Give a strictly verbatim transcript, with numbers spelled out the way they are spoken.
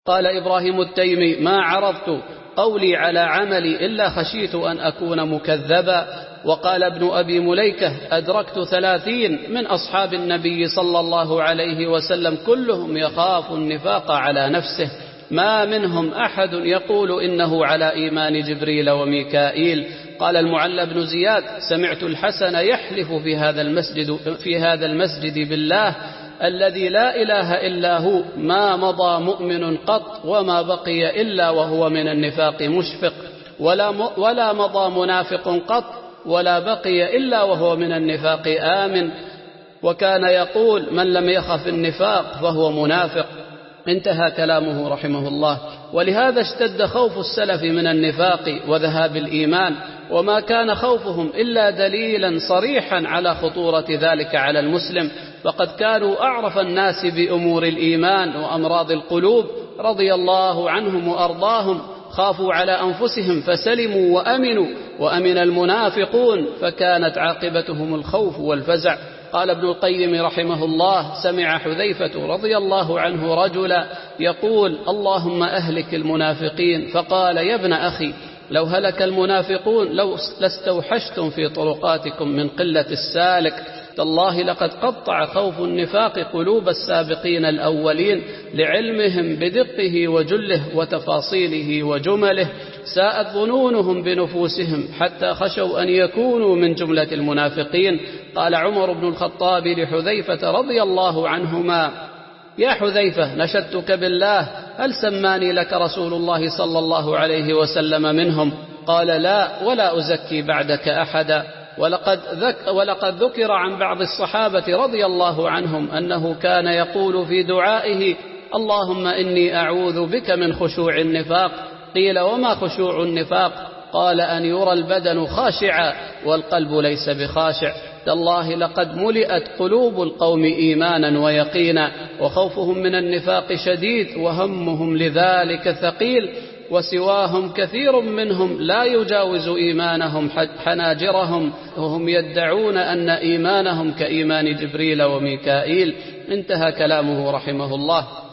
قال إبراهيم التيمي: ما عرضت قولي على عملي إلا خشيت أن أكون مكذبا. وقال ابن أبي مليكة: أدركت ثلاثين من أصحاب النبي صلى الله عليه وسلم كلهم يخاف النفاق على نفسه، ما منهم أحد يقول إنه على إيمان جبريل وميكائيل. قال المعلى بن زياد: سمعت الحسن يحلف في هذا المسجد, في هذا المسجد بالله الذي لا إله إلا هو: ما مضى مؤمن قط وما بقي إلا وهو من النفاق مشفق، ولا, ولا مضى منافق قط ولا بقي إلا وهو من النفاق آمن. وكان يقول: من لم يخف النفاق فهو منافق. انتهى كلامه رحمه الله. ولهذا اشتد خوف السلف من النفاق وذهاب الإيمان، وما كان خوفهم إلا دليلا صريحا على خطورة ذلك على المسلم، فقد كانوا أعرف الناس بأمور الإيمان وأمراض القلوب رضي الله عنهم وأرضاهم. خافوا على أنفسهم فسلموا وأمنوا، وأمن المنافقون فكانت عاقبتهم الخوف والفزع. قال ابن القيم رحمه الله: سمع حذيفة رضي الله عنه رجلا يقول: اللهم أهلك المنافقين، فقال: يا ابن أخي، لو هلك المنافقون لو لاستوحشتم في طرقاتكم من قلة السالك. تالله لقد قطع خوف النفاق قلوب السابقين الأولين لعلمهم بدقه وجله وتفاصيله وجمله. ساءت ظنونهم بنفوسهم حتى خشوا أن يكونوا من جملة المنافقين. قال عمر بن الخطاب لحذيفة رضي الله عنهما: يا حذيفة، نشدتك بالله، هل سماني لك رسول الله صلى الله عليه وسلم منهم؟ قال: لا، ولا أزكي بعدك أحدا. ولقد, ذك ولقد ذكر عن بعض الصحابة رضي الله عنهم أنه كان يقول في دعائه: اللهم إني أعوذ بك من خشوع النفاق. قيل: وما خشوع النفاق؟ قال: أن يرى البدن خاشعا والقلب ليس بخاشع. تالله لقد ملئت قلوب القوم إيمانا ويقينا، وخوفهم من النفاق شديد، وهمهم لذلك ثقيل، وسواهم كثير منهم لا يجاوز إيمانهم حناجرهم، وهم يدعون أن إيمانهم كإيمان جبريل وميكائيل. انتهى كلامه رحمه الله.